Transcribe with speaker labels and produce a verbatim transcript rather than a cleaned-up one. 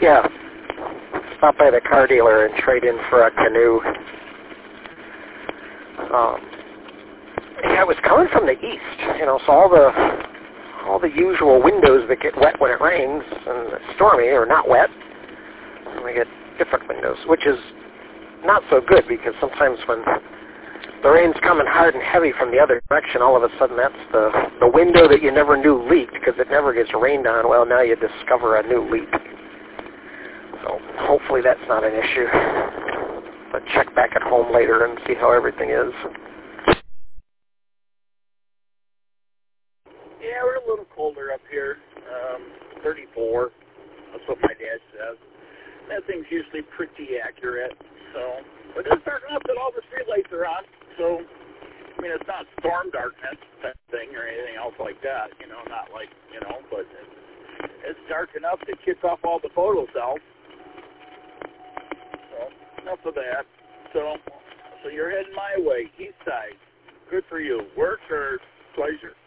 Speaker 1: Yeah. Stop by the car dealer and trade in for a canoe. Um, yeah, it was coming from the east, you know, so all the all the usual windows that get wet when it rains and it's stormy are not wet. And we get different windows, which is not so good because sometimes when the rain's coming hard and heavy from the other direction, all of a sudden that's the, the window that you never knew leaked because it never gets rained on. Well, now you discover a new leak. So hopefully that's not an issue. But check back at home later and see how everything is.
Speaker 2: Yeah, we're a little colder up here. Um, thirty-four. That's what my dad says. That thing's usually pretty accurate. So, but it's dark enough that all the streetlights are on. So, I mean, it's not storm darkness type thing or anything else like that. You know, not like, you know, but it's, it's dark enough to kick off all the photo cells. So, enough of that. So, so you're heading my way, east side. Good for you. Work or pleasure?